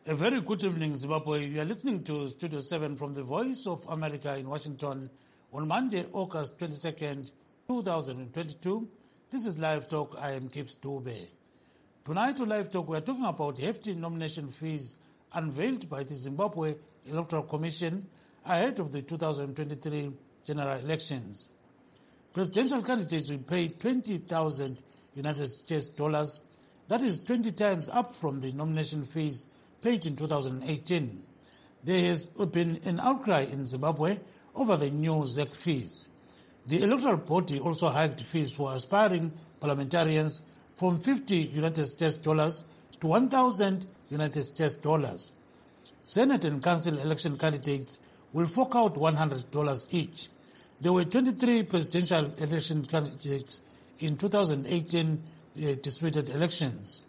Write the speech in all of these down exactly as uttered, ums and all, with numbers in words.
A very good evening, Zimbabwe. You are listening to Studio seven from the Voice of America in Washington on Monday, August twenty-second, twenty twenty-two. This is Live Talk. I am Gibbs Dube. Tonight on Live Talk, we are talking about hefty nomination fees unveiled by the Zimbabwe Electoral Commission ahead of the two thousand twenty-three general elections. Presidential candidates will pay twenty thousand United States dollars. That is twenty times up from the nomination fees paid in two thousand eighteen. There has been an outcry in Zimbabwe over the new Z E C fees. The electoral body also hiked fees for aspiring parliamentarians from fifty United States dollars to one thousand United States dollars. Senate and council election candidates will fork out one hundred dollars each. There were twenty-three presidential election candidates in two thousand eighteen uh, disputed elections.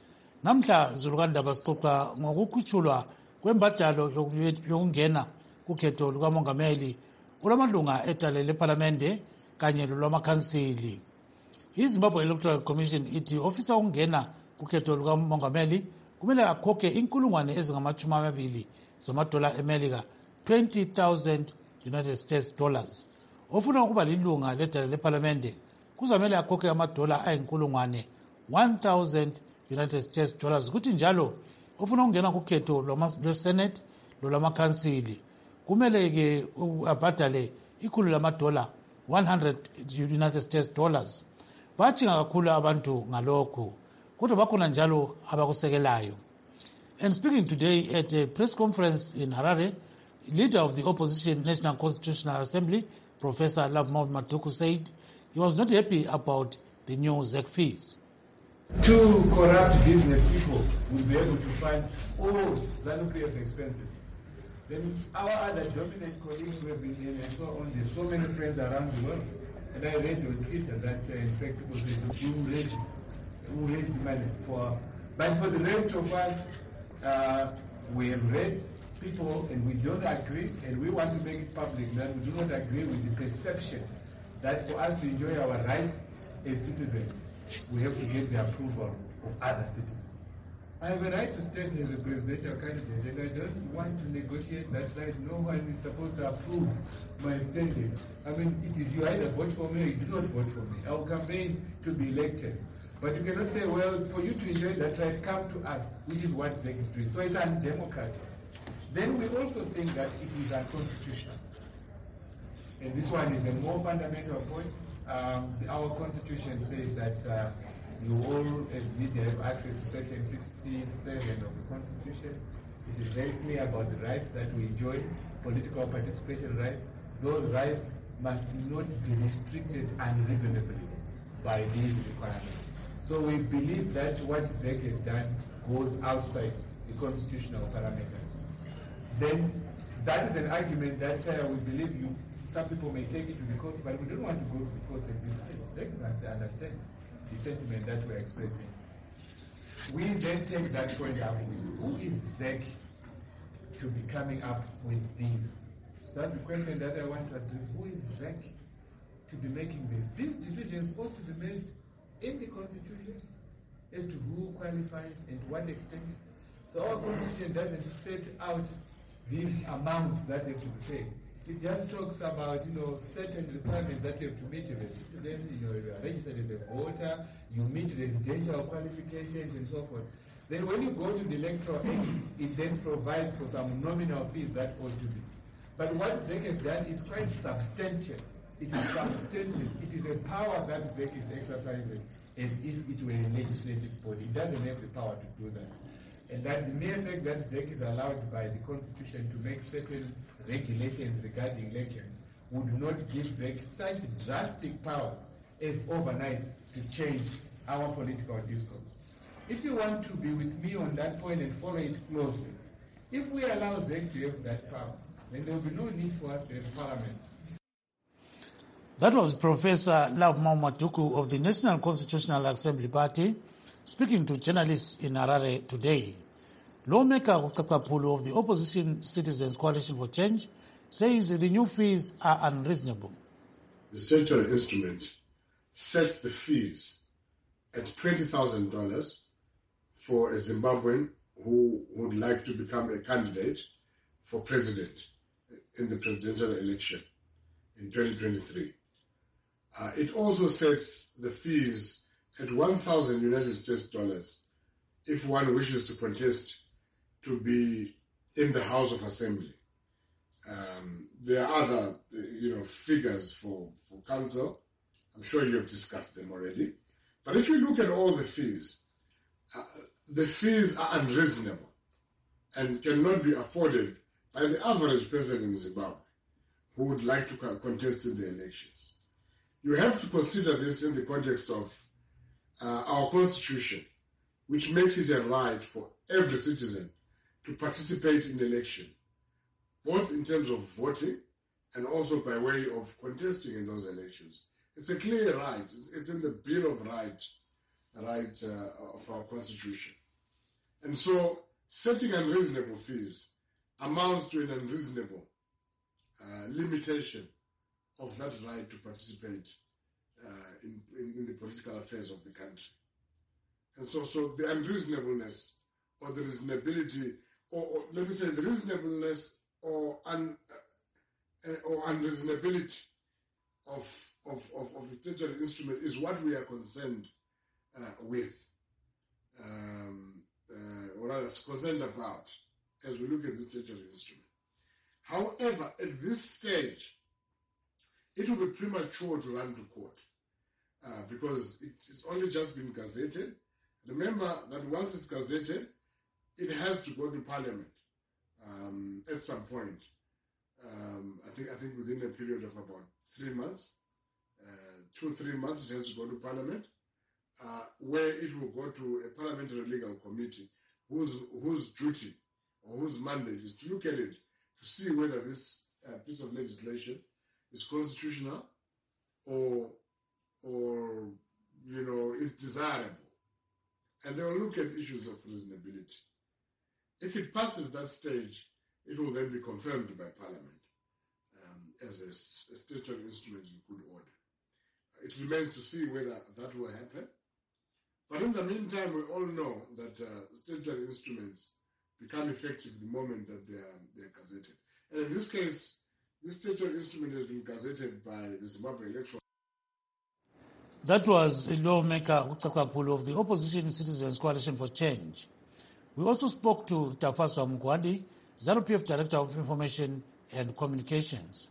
Namhla Zulukanda basixoxa ngokukhutshulwa kwembadalo yokungena kukhetho lukamongameli kulamalunga etale lephalamende kanye lolwamakhansili. iZimbabwe Electoral Commission ithi ofisa ukungena kukhetho lukamongameli kumele akhokhe inkulungwane ezingamachumi amabili zamadola eMelika, twenty thousand United States dollars. Ofuna ukuba lilunga ledale lephalamende kuzamele akhokhe amadola ayinkulungwane, one thousand United States dollars. Kuthi njalo ofuna ukungena kukhetho lweSenate lolamakhansili kumele ke abhadale ikhulu lamadola, one hundred United States dollars. Bachinga kakhulu abantu ngalokho, kodwa bakhona njalo abakusekelayo. And speaking today at a press conference in Harare, leader of the opposition National Constitutional Assembly, Professor Labmo Matuku, said he was not happy about the new Z E C fees. Two corrupt business people will be able to fund all ZANU-P F expenses. Then our other dominant colleagues who have been in and so on, there's so many friends around the world. And I read on Twitter that uh, in fact people say who raised, who raised the money for. But for the rest of us, uh, we have read people and we don't agree, and we want to make it public that we do not agree with the perception that for us to enjoy our rights as citizens, we have to get the approval of other citizens. I have a right to stand as a presidential candidate, and I don't want to negotiate that right. No one is supposed to approve my standing. I mean, it is you either vote for me or you do not vote for me. I will campaign to be elected. But you cannot say, well, for you to enjoy that right, come to us, which is what Z E C is doing. So it's undemocratic. Then we also think that it is unconstitutional. And this one is a more fundamental point. Um, our constitution says that uh, you all, as media, have access to section sixty-seven of the constitution. It is very clear about the rights that we enjoy, political participation rights. Those rights must not be restricted unreasonably by these requirements. So we believe that what Z E C has done goes outside the constitutional parameters. Then that is an argument that uh, we believe you. Some people may take it to the courts, but we don't want to go to the courts and decide. Z E C must understand the sentiment that we're expressing. We then take that point up with who is Z E C to be coming up with these? That's the question that I want to address. Who is Z E C to be making this? These decisions ought to be made in the Constitution as to who qualifies and to what extent. So our Constitution doesn't set out these amounts that have to be paid. It just talks about, you know, certain requirements that you have to meet as a citizen, you know, you are registered as a voter, you meet residential qualifications and so forth. Then when you go to the electoral act, it then provides for some nominal fees that ought to be. But what Z E C has done is quite substantial. It is substantive. It is a power that Z E C is exercising as if it were a legislative body. It doesn't have the power to do that. And that the mere fact that Z E C is allowed by the Constitution to make certain regulations regarding elections would not give Z E C such drastic powers as overnight to change our political discourse. If you want to be with me on that point and follow it closely, if we allow Z E C to have that power, then there will be no need for us to have parliament. That was Professor Labmo Matuku of the National Constitutional Assembly Party speaking to journalists in Harare today. Lawmaker Ucakapulu of the Opposition Citizens Coalition for Change says the new fees are unreasonable. The statutory instrument sets the fees at twenty thousand dollars for a Zimbabwean who would like to become a candidate for president in the presidential election in twenty twenty-three. Uh, it also sets the fees at one thousand United States dollars if one wishes to contest to be in the House of Assembly. Um, there are other, you know, figures for, for council. I'm sure you have discussed them already. But if you look at all the fees, uh, the fees are unreasonable and cannot be afforded by the average person in Zimbabwe who would like to contest in the elections. You have to consider this in the context of uh, our constitution, which makes it a right for every citizen to participate in the election, both in terms of voting and also by way of contesting in those elections. It's a clear right. It's, it's in the Bill of Rights right, uh, of our constitution. And so setting unreasonable fees amounts to an unreasonable uh, limitation of that right to participate uh, in, in, in the political affairs of the country. And so, so the unreasonableness or the reasonability, or, or let me say the reasonableness or, un, uh, or unreasonability of, of, of, of the statutory instrument is what we are concerned uh, with, um, uh, or rather concerned about as we look at the statutory instrument. However, at this stage, it will be premature to run to court uh, because it, it's only just been gazetted. Remember that once it's gazetted, it has to go to Parliament um, at some point. Um, I think I think within a period of about three months, uh, two three months, it has to go to Parliament, uh, where it will go to a parliamentary legal committee, whose whose duty or whose mandate is to look at it to see whether this uh, piece of legislation is constitutional or or you know is desirable. And they will look at issues of reasonability. If it passes that stage, it will then be confirmed by Parliament um, as a, a statutory instrument in good order. It remains to see whether that will happen. But in the meantime, we all know that uh, statutory instruments become effective the moment that they are, they are gazetted. And in this case, this statutory instrument has been gazetted by the Zimbabwe Electoral. That was a lawmaker Ucakapulu of the Opposition Citizens Coalition for Change. We also spoke to Tafazwa Mugwadi, ZANU-P F Director of Information and Communications.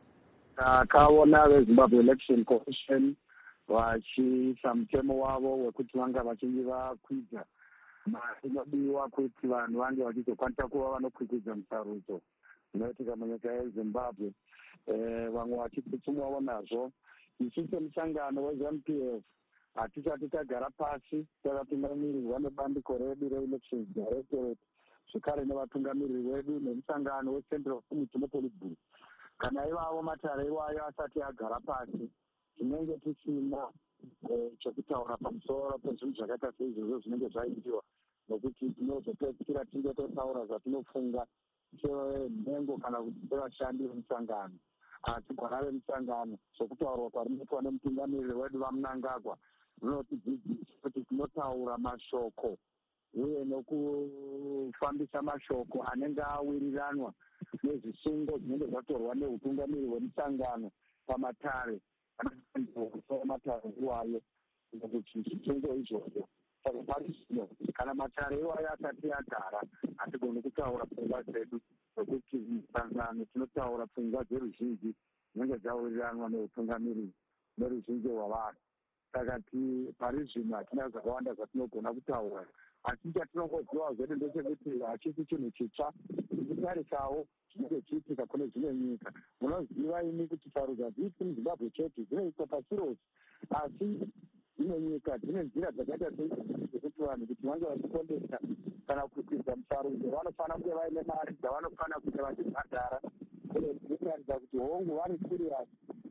Takaona veZimbabwe Election Commission vachiisa mutemo wavo wekuti vanga vachinge vakwidza inodiwa kuti vanhu vange vachizokwanisa kuva vanokwikidza musarudzo inoitika munyika yeZimbabwe. Vamwe vachitsutsumwawo nazvo. Isu semusangano weZANU-P F hatisati tagara pasi takapingamirirwa nebandiko redu reElections Directorate zvekare nevatungamiriri vedu nemusangano weCentral Metropolitan Group. Kana ivavo matare iwayo asati agara pasi tinenge tisina chekutaura pamusoro pezvinhu zvakaita seizvozvo zvinenge zvaitiwa nokuti tinozopedzisira tinge totaura zvatinofunga senhengo kana kuti sevashandi vemusangano. Asi gwara remusangano zvokutaurwa kwarinoitwa nemutungamiriri wedu vaMnangagwa rinotidzidzisa kuti tinotaura mashoko uye nokufambisa mashoko anenge awiriranwa nezvisungo zvinenge zvatorwa neutungamiriri hwemusangano pamatare anakusoro matare iwayo kuti zvisungo izvozvo. Saka pari zvino kana matare iwayo asati agara hatigoni kutaura pfungwa dzedu nokuti musangano tinotaura pfungwa dzeruzhinji dzinenge dzawiriranwa neutungamiriri neruzhinji rwavanhu. Saka pari zvino hatina zvakawanda zvatinogona kutaura, asi chatinongoziva zvedu ndechekuti hachisi chinhu chitsva tikutarisawo zvinenge chiitika kune dzimwe nyika. Munoziva imi kuti sarudzo hadziitwi muZimbabwe chete, dzinoitwa pasi rose, asi dzimwe nyika dzine nzira dzakaita sedzekuti vanhu kuti vange vachikondesa kana kukwidza musarudzo vanofanira kunge vaine mari dzavanofanira kunge vachibhadhara. Zvinotaridza kuti hongu vari serious,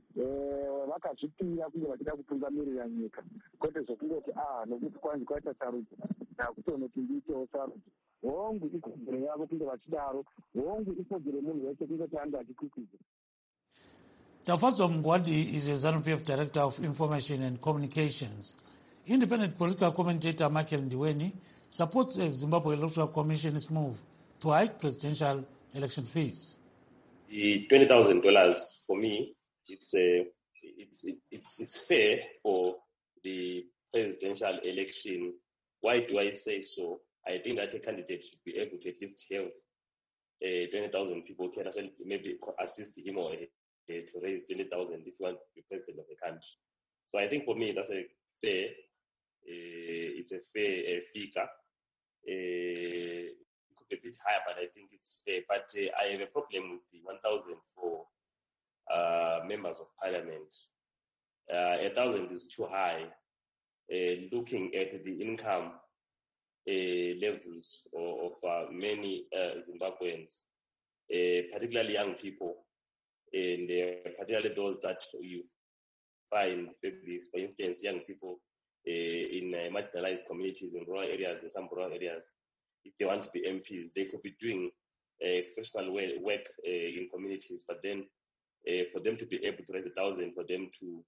vakazvipira kunge vachida kutungamirira nyika, kwete zvokungoti ah nokuti kwanzi kwaita sarudzo ndakutonoti ndiitewo sarudzo. Hongu ikodzero yavo kunge vachidaro, hongu ikodzero yemunhu wese kungoti ange achikwikwidza. Tafazwa Mugwadi is a ZANU-P F Director of Information and Communications. Independent political commentator Michael Ndiweni supports the Zimbabwe Electoral Commission's move to hike presidential election fees. The twenty thousand dollars for me, it's a, it's it's it's fair for the presidential election. Why do I say so? I think that a candidate should be able to at least have uh, twenty thousand people can actually maybe assist him or her to raise twenty thousand if you want to be president of the country. So I think for me that's a fair, uh, it's a fair uh, figure. Uh, it could be a bit higher, but I think it's fair. But uh, I have a problem with the one thousand for uh, members of parliament. Uh, a thousand is too high. Uh, looking at the income uh, levels of, of uh, many uh, Zimbabweans, uh, particularly young people, and uh, particularly those that you find, for instance, young people uh, in uh, marginalized communities in rural areas, in some rural areas, if they want to be M Ps, they could be doing uh, exceptional work uh, in communities, but then uh, for them to be able to raise a thousand, for them to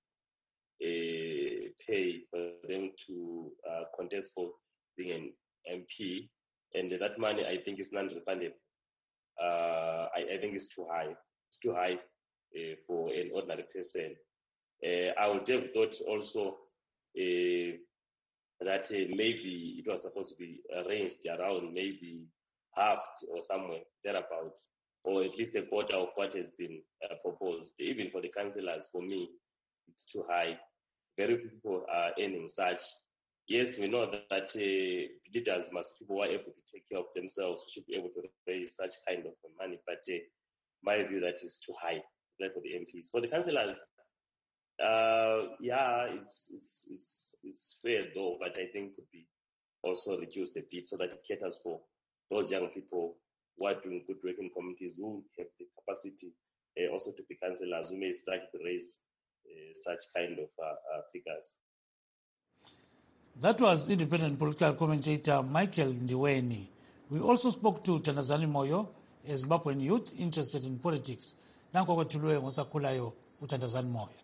uh, pay, for them to uh, contest for being an M P, and that money I think is non-refundable. Uh, I, I think it's too high. It's too high uh, for an ordinary person. Uh, I would have thought also uh, that uh, maybe it was supposed to be arranged around maybe half or somewhere thereabout, or at least a quarter of what has been uh, proposed. Even for the councillors, for me, it's too high. Very few people are earning such. Yes, we know that, that uh, leaders must, people who are able to take care of themselves should be able to raise such kind of money, but uh, my view that is too high for the M Ps. For the councillors, uh, yeah, it's, it's it's it's fair though, but I think could be also reduced a bit so that it caters for those young people who are doing good work in communities, who have the capacity uh, also to be councillors, who may start to raise uh, such kind of uh, uh, figures. That was independent political commentator Michael Ndiweni. We also spoke to Thandazani Moyo, a Zimbabwean youth interested in politics. Nanko kwethulwe ngosakhulayo uThandazani Moyo.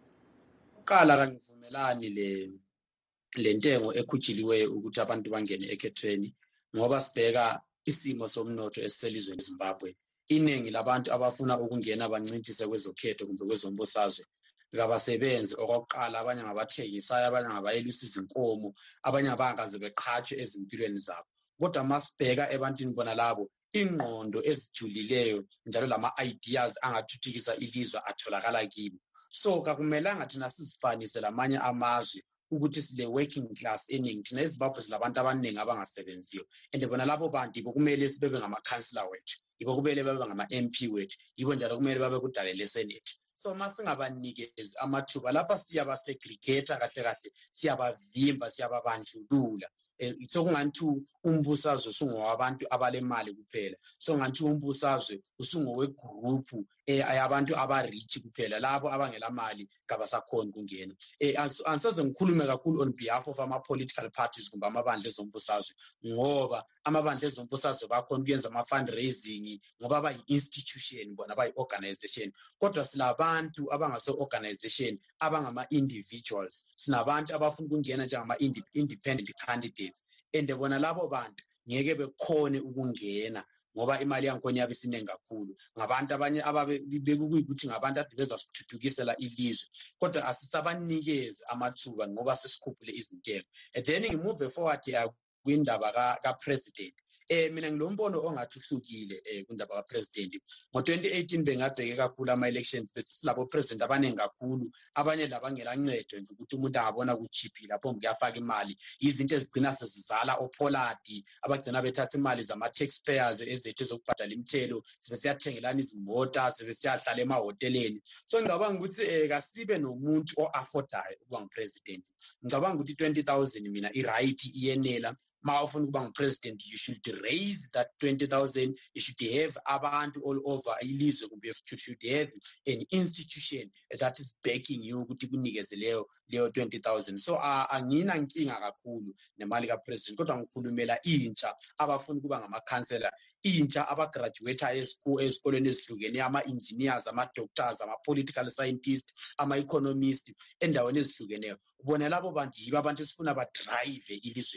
Uqala kangivumelani le lentengo ekhutshiliweyo ukuthi abantu bangene ekhethweni ngoba sibheka isimo somnotho esiselizweni eZimbabwe. Iningi labantu abafuna ukungena bancintise kwezokhetho kumbe kwezombusazwe ngabasebenzi okokuqala, abanye ngabathengisayo, abanye ngabayelusa izinkomo, abanye abangakaze beqhatshwe ezimpilweni zabo. Kodwa masibheka ebantwini bona labo ingqondo ezijulileyo njalo lama-ideas angathuthukisa ilizwe atholakala kibo. So kakumelanga thina sizifanise lamanye amazwe ukuthi sile working class eningi. Thina eZimbabwe silabantu abaningi abangasebenziyo, and bona labo bantu ibo kumele sibebe ngama-councillor wethu, ibo kumele babe ngama-M P wethu, ibo njalo kumele babe kudale lesenate. So masingabanikezi amathuba lapha siyabasegregate kahle kahle, siyabavimba, siyababandlulula. So kunganti umbusazwe usungowabantu abalemali kuphela, so nganti umbusazwe usungowegroup ayabantu abarich kuphela, labo abangela mali kabasakhona kungena. Angisoze ngikhulume kakhulu on behalf of ama-political parties kumbe amabandla ezombusazwe, ngoba amabandla ezombusazwe bakhona ukuyenza ama-fundraising ngoba bayi-institution bona bayi-organization, kodwa silabantu abangase-organization abangama-individuals, sinabantu abafuna ukungena njengama-independent candidates, and bona labo bantu ngeke bekhone ukungena ngoba imali yankhona yabe isiningi kakhulu. Ngabantu abanye ababekuyikuthi ngabantu ade bezasithuthukisela ilizwe, kodwa asisabanikezi amathuba ngoba sesikhuphule izintengo. And then ngimove forward kwindaba ka-president. Eh mina ngilombono ongathi uhlukile eh kundaba kapresident. Ngo twenty eighteen bengabheke kakhulu ama elections bese silabo president abaningi kakhulu, abanye labangela ncedo nje ukuthi umuntu angabona kuchipi lapho ngiyafaka imali. Izinto ezigcina sesizala opolati, abagcina bethatha imali zama taxpayers ezethu ezokubhadala imithelo, sibe siyathengelana izimota, sibe siyahlala emahoteleni. So ngicabanga ukuthi eh kasibe nomuntu o-affordayo ukuba ngipresident. Ngicabanga ukuthi twenty thousand mina i-right iyenela. Ma ufuna ukuba ngipresident, you should raise that twenty thousand. You should have abantu all over ilizwe kumbe you should have an institution that is backing you ukuthi kunikeze leyo leyo twenty thousand. So angina nkinga kakhulu nemali kapresident, kodwa ngikhulumela intsha abafuna ukuba ngama-councillor, intsha abagraduate ezikolweni ezihlukene, ama-engineers, ama-doctors, ama-political scientists, ama-economists endaweni ezihlukeneyo. Ubona labo bantu yibo abantu esifuna badrive ilizwe lethu.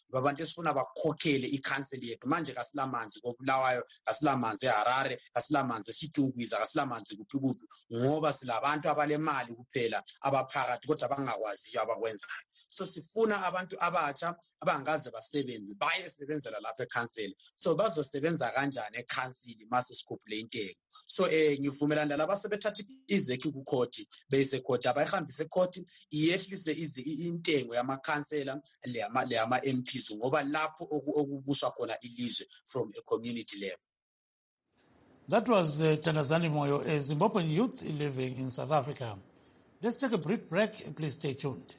babantu esifuna bakhokhele ikhanseli yethu. Manje kasilamanzi koBulawayo, kasilamanzi eHarare, kasilamanzi eSitungwiza, kasilamanzi kuphi kuphi, ngoba silabantu abalemali kuphela abaphakathi kodwa bangakwazi abakwenzayo. So sifuna abantu abatsha abangaze basebenze bayesebenzela lapha ekhanseli. So bazosebenza kanjani ekhanseli mase sikhuphule intengo? So eh ngivumelana laba sebethatha izeki kukhoti bese khoti abayihambise ekhoti iyehlise intengo yamakhansela le ama le ama M Ps ngoba lapho okubuswa khona ilizwe from a community level. That was uh, Thandazani Moyo, a Zimbabwean youth living in South Africa. Let's take a brief break. Please stay tuned.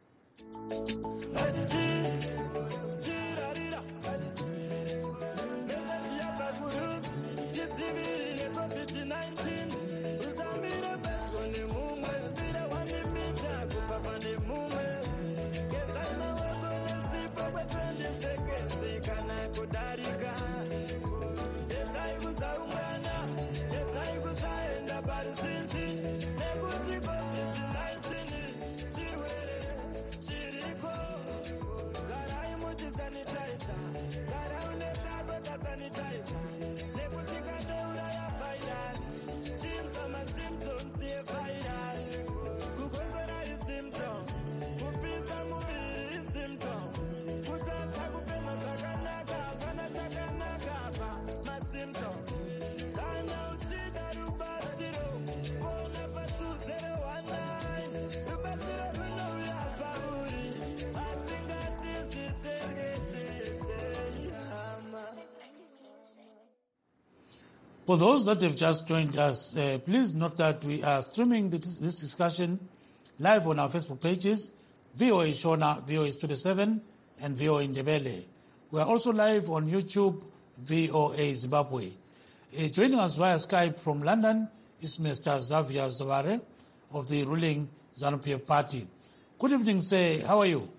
For those that have just joined us, uh, please note that we are streaming this, this discussion live on our Facebook pages, V O A Shona, V O A Studio seven, and V O A Ndebele. We are also live on YouTube, V O A Zimbabwe. Uh, joining us via Skype from London is Mister Xavier Zavare of the ruling ZANU-P F party. Good evening, sir. How are you?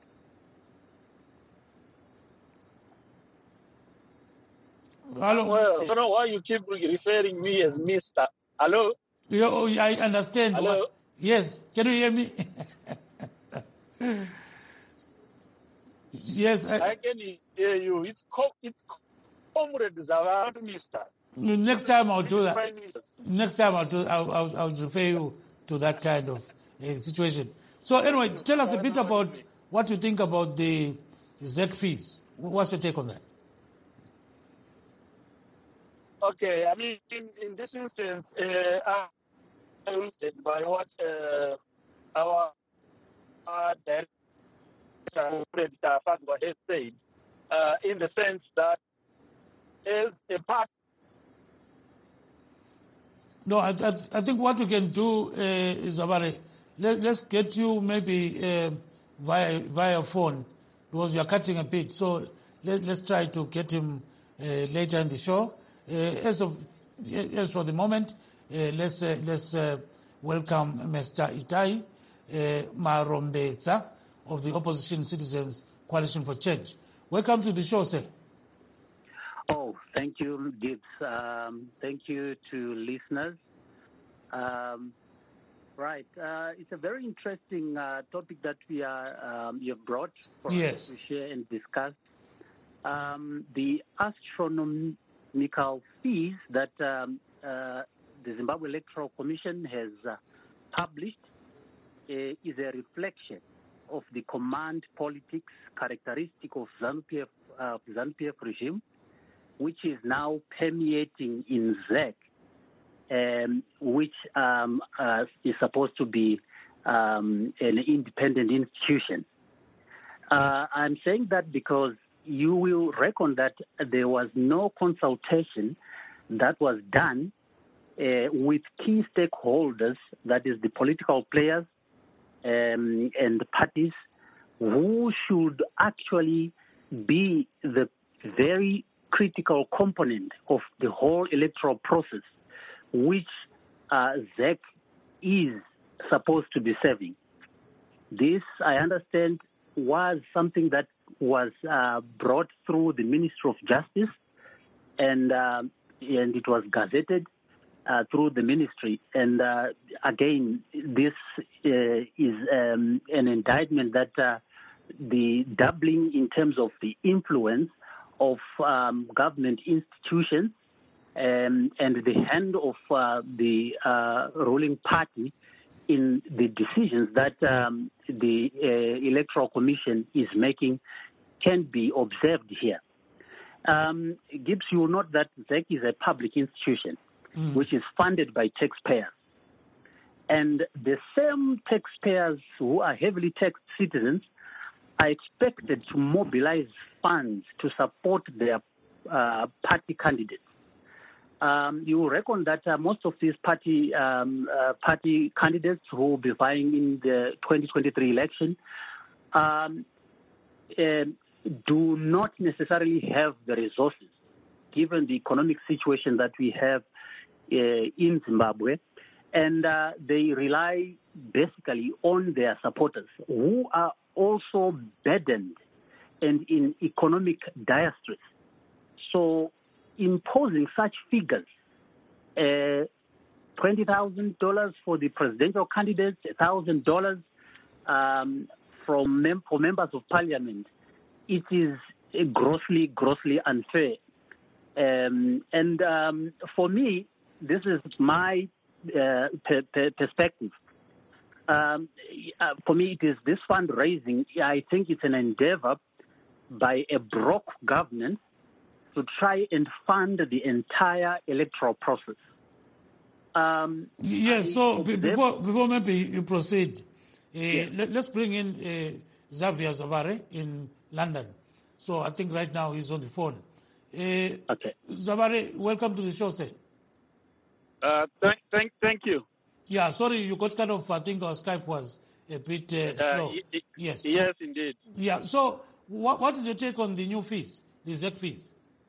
Hello. Well, I don't know why you keep referring me as Mister Hello? You, I understand. Hello? Yes. Can you hear me? Yes. I, I can hear you. It's co- it's Comrade Zavare, Mister Next time I'll do that. Next time I'll do. I'll, I'll, I'll refer you to that kind of uh, situation. So anyway, tell us a bit about what you think about the Z E C fees. What's your take on that? Okay, I mean, in, in this instance, uh, I will stand by what uh, our, our director, President Fagwa, has said, uh, in the sense that as a part. No, I, I, I think what we can do uh, is about it. Let, let's get you maybe uh, via via phone because we are cutting a bit. So let, let's try to get him uh, later in the show. Uh, as of as for the moment, uh, let's uh, let's uh, welcome Mister Itai uh, Marombetsa of the Opposition Citizens Coalition for Change. Welcome to the show, sir. Oh, thank you, Gibbs. Um, thank you to listeners. Um, right, uh, it's a very interesting uh, topic that we are um, you have brought for yes. us to share and discuss. Um, the astronomical fees that um, uh, the Zimbabwe Electoral Commission has uh, published uh, is a reflection of the command politics characteristic of ZANU-P F, uh, ZANU-P F regime, which is now permeating in Z E C, um, which um, uh, is supposed to be um, an independent institution. Uh, I'm saying that because you will reckon that there was no consultation that was done uh, with key stakeholders, that is the political players um, and the parties, who should actually be the very critical component of the whole electoral process, which uh, Z E C is supposed to be serving. This, I understand, was something that was uh, brought through the Ministry of Justice, and uh, and it was gazetted uh, through the ministry. And uh, again, this uh, is um, an indictment that uh, the doubling in terms of the influence of um, government institutions um, and the hand of uh, the uh, ruling party in the decisions that um, the uh, Electoral Commission is making can be observed here. Um, Gibbs, you will note that Z E C is a public institution mm. which is funded by taxpayers. And the same taxpayers who are heavily taxed citizens are expected to mobilize funds to support their uh, party candidates. Um, you reckon that uh, most of these party um, uh, party candidates who will be vying in the twenty twenty-three election um, uh, do not necessarily have the resources, given the economic situation that we have uh, in Zimbabwe, and uh, they rely basically on their supporters, who are also burdened and in economic dire straits. So imposing such figures, uh, twenty thousand dollars for the presidential candidates, one thousand dollars um, from mem- for members of parliament, it is grossly, grossly unfair. Um, and um, for me, this is my uh, per- per- perspective. Um, uh, for me, it is this fundraising. I think it's an endeavor by a broke government to try and fund the entire electoral process. Um, yes, I so observe- before before maybe you proceed, uh, Yeah. let, us bring in uh, Xavier Zavare in London. So I think right now he's on the phone. Uh, okay. Zavare, welcome to the show, sir. Uh, thank, thank, thank you. Yeah, sorry, you got cut off. I think our Skype was a bit uh, slow. Uh, y- y- yes. Yes, indeed. Yeah, so what, what is your take on the new fees, the Z E C fees?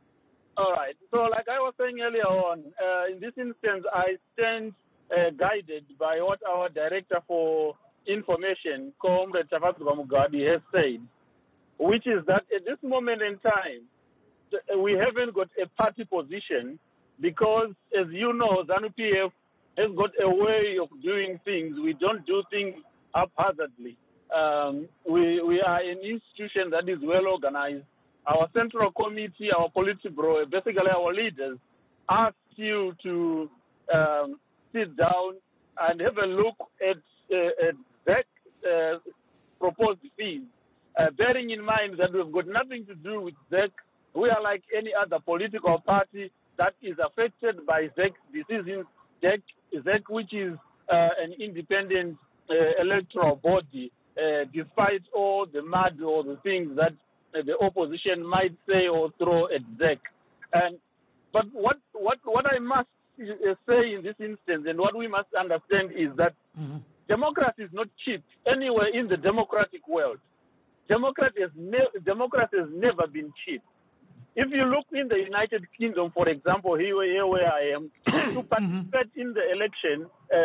All right. So, like I was saying earlier on, uh, in this instance, I stand uh, guided by what our Director for Information, Comrade Tavazuka Mugadi, has said, which is that at this moment in time, th- we haven't got a party position because, as you know, ZANU P F has got a way of doing things. We don't do things haphazardly. Um, we, we are an institution that is well organized. Our central committee, our Politburo, basically our leaders, ask you to um, sit down and have a look at, uh, at that uh, proposed fees, uh, bearing in mind that we've got nothing to do with Z E C. We are like any other political party that is affected by Z E C decisions. Z E C, Z E C which is uh, an independent uh, electoral body, uh, despite all the mud or the things that the opposition might say or throw at Z E C. And, but what, what, what I must say in this instance and what we must understand is that mm-hmm. democracy is not cheap anywhere in the democratic world. Democracy has, ne- democracy has never been cheap. If you look in the United Kingdom, for example, here, here where I am, to participate in the election uh,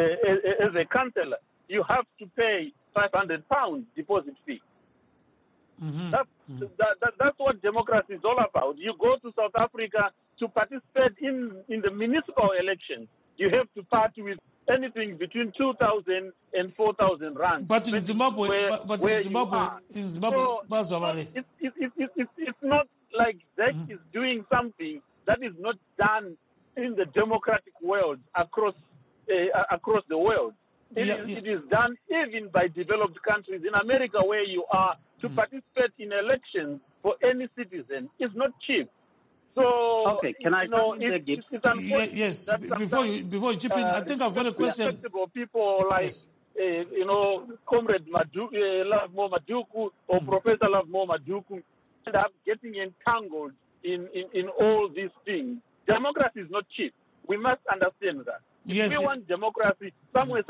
uh, as a councillor, you have to pay five hundred pounds deposit fee. Mm-hmm. That's, mm-hmm. that, that, that's what democracy is all about. You go to South Africa to participate in, in the municipal elections. You have to part with anything between two thousand and four thousand rand. But in Zimbabwe, where, but, but where in Zimbabwe, in Zimbabwe, so, it's, it's, it's, it's, it's not like Z E C mm-hmm. is doing something that is not done in the democratic world across uh, across the world. It, yeah, is, yeah. it is done even by developed countries. In America, where you are, to mm. participate in elections for any citizen is not cheap. So, okay, can I you know, it, it's, it's unfortunate yes, that before you before you chip in, uh, I think I've got a question. Respectable people like, yes. uh, you know, Comrade Madu, uh, Lovemore Maduku or mm. Professor Lovemore Maduku end up getting entangled in, in, in all these things. Democracy is not cheap. We must understand that. Yes, if we want democracy, somewhere.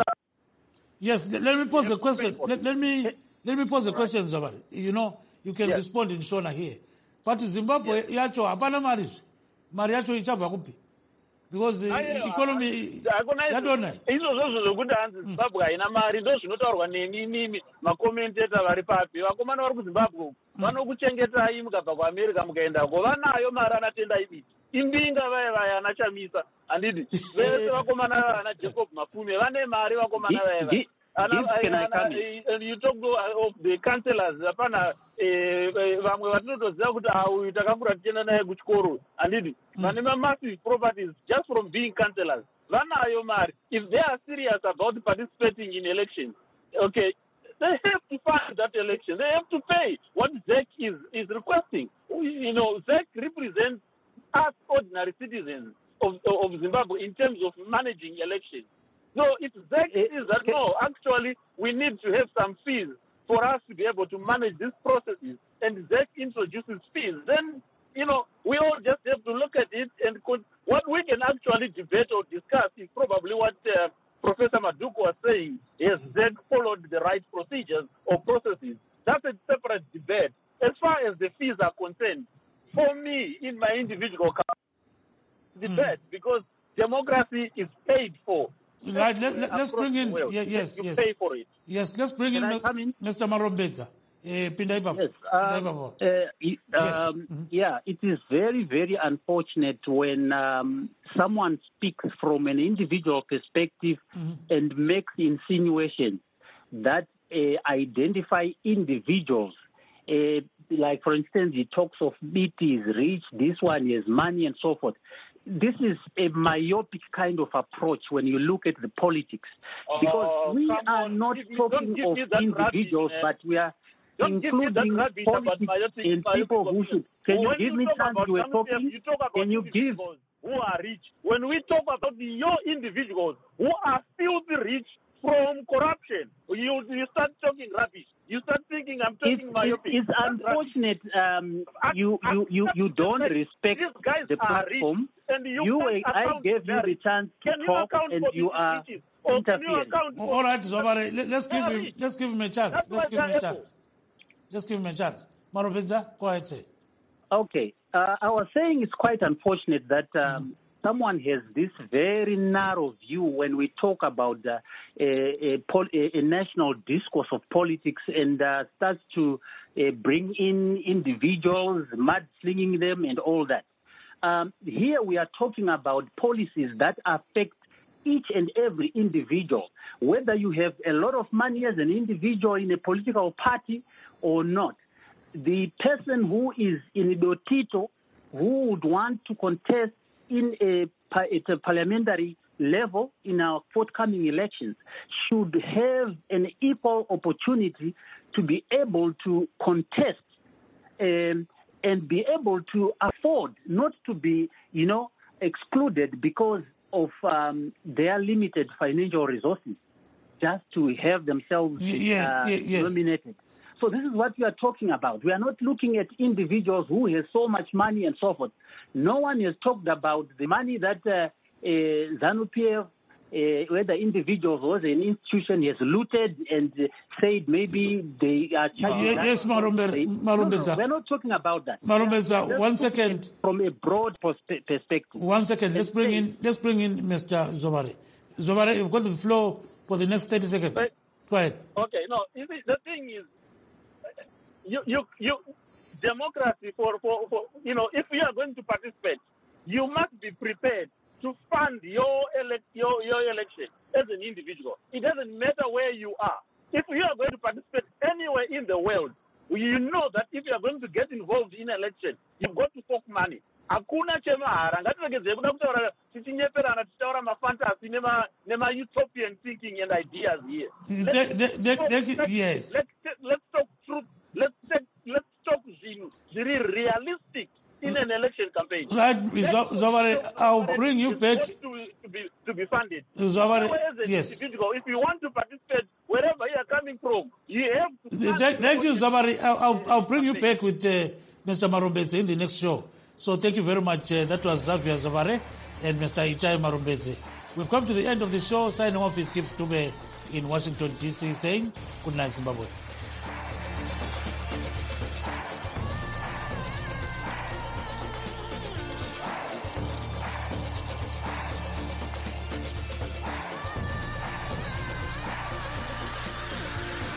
Yes, let me pose a question. Let, let me let me pose a question, Zabari. You know, you can yes. respond in Shona here. But Zimbabwe, yes. yacho hapana mari, mari yacho ichabva kupi? Because the uh, economy yadona. Izvo zvozvo zvokuti hanzi Zimbabwe haina mari ndo zvinotaurwa neni nimi makomenteta vari papi. Vakomana vari kuZimbabwe vanokuchengetai mukabva kuAmerica mukaendako. Vanayo mari anatendai biti. Imbinga vaya vaya anachamisa. Andidi. Vese vakomana vaya ana Jacob Mafume vane mari vakomana vaya vaya. And, Give, I, can I and, come I, in? and you talk of the councillors, apana vamwe vatinotoziva kuti awu takakura tichienda naye kuchikoro handidi vane massive properties just from being councillors vanayo mari. If they are serious about participating in elections, okay, they have to fund that election. They have to pay what Z E C is, is requesting. You know, Z E C represents us ordinary citizens of, of Zimbabwe in terms of managing elections. So if Z E C says that, no, actually, we need to have some fees for us to be able to manage these processes, and Z E C introduces fees, then, you know, we all just have to look at it, and could, what we can actually debate or discuss is probably what uh, Professor Maduku was saying. Has Z E C followed the right procedures or processes? That's a separate debate. As far as the fees are concerned, for me, in my individual debate, mm. because democracy is paid for. Right, let, let, let's bring in, yes, yes, you yes. pay for it. Yes, let's bring Can in, I come in Mister Marombedza. Uh, yes, um, uh, um, yes. Mm-hmm. Yeah, it is very, very unfortunate when um, someone speaks from an individual perspective mm-hmm. and makes insinuations that uh, identify individuals. Uh, like, for instance, he talks of B T is rich, this one has money, and so forth. This is a myopic kind of approach when you look at the politics, because uh, we are not talking of individuals, rubbish, but we are don't including politics and people who should. Can you give me time to a talking? You talk about Can you give who are rich? When we talk about the, your individuals who are filthy rich from corruption, you you start talking rubbish. You start thinking I'm talking it's, myopic. It's unfortunate um, you, you, you, you don't respect the platform. And you you I gave you the chance to can talk, you and you are interfering. You All right, Zobare, let, let's give him let's give him a chance. That's let's give him a chance. Let's give him a chance. Marombedza, go ahead, say. Okay, uh, I was saying it's quite unfortunate that. Um, mm-hmm. Someone has this very narrow view when we talk about uh, a, a, a national discourse of politics and uh, starts to uh, bring in individuals, mudslinging them and all that. Um, here we are talking about policies that affect each and every individual, whether you have a lot of money as an individual in a political party or not. The person who is in Dotito who would want to contest in a, at a parliamentary level in our forthcoming elections should have an equal opportunity to be able to contest um, and be able to afford not to be, you know, excluded because of um, their limited financial resources, just to have themselves yes, uh, yes. nominated. So this is what we are talking about. We are not looking at individuals who have so much money and so forth. No one has talked about the money that uh, uh, ZANU-P F, uh, whether individuals or an institution has looted and uh, said maybe they are charging. Yes, yes Marombedza. No, no, we're not talking about that. Marombedza, one second. From a broad perspe- perspective. One second. Let's bring in. Let's bring in Mister Zobare. Zobare, you've got the floor for the next thirty seconds. But, Go ahead. Okay. No, you see, the thing is, you you you democracy for, for, for you know, if you are going to participate, you must be prepared to fund your elect your, your election as an individual. It doesn't matter where you are. If you are going to participate anywhere in the world, you know that if you are going to get involved in election, you've got to talk money. Hakuna chemahara ngatiregedze kuda kutaura tichinyeperana tichitaura mafantasy nema nema utopian thinking and ideas here. Let's, they, they, they, they, let's, yes. Let's let's talk truth. Let's take, let's talk very realistic in an election campaign. Right, Zobare, I'll bring you back. To, to, be, to be funded. Zobare, as yes. Individual, if you want to participate wherever you are coming from, you have to. Thank, thank you, Zobare. I'll, I'll, I'll bring you back with uh, Mister Marombedza in the next show. So thank you very much. Uh, that was Xavier Zobare and Mister Itai Marombedza. We've come to the end of the show. Signing off is Gibbs Dube in Washington, D C, saying good night, Zimbabwe.